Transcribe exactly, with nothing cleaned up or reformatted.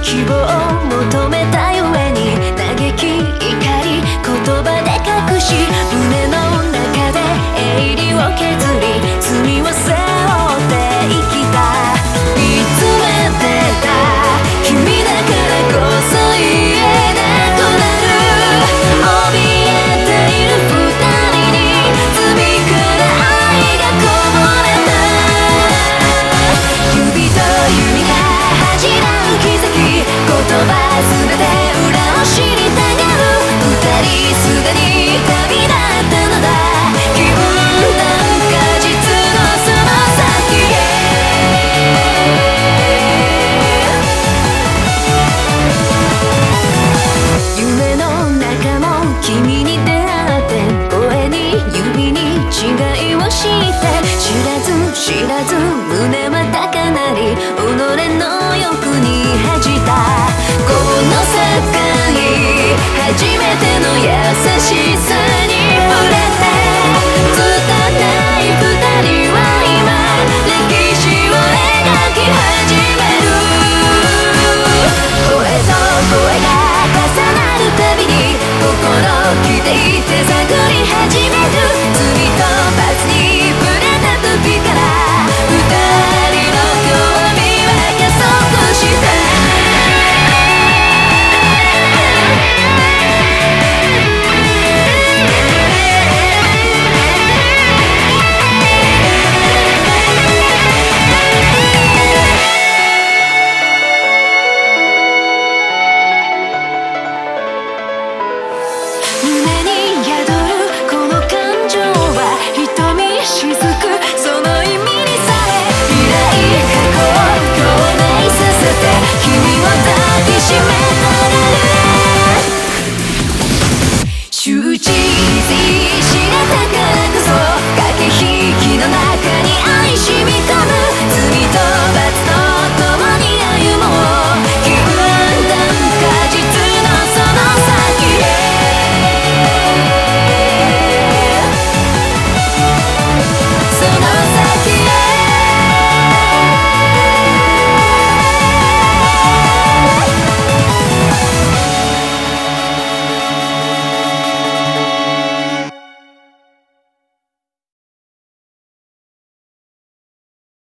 希望を求めたゆえに嘆き怒り言葉で隠し胸の中で営利を削り罪を背負って生きた見つめてた君だからこそ言えなくなる怯えている二人に罪から愛がこぼれた指と指が恥じらう奇跡言葉すべて裏を知りたがる二人すでに旅立ったのだ気分なんか実のその先へ夢の中も君に出会って声に指に違いをして知らず知らず胸は高鳴り己の欲に恥じたこの世界初めての優しさ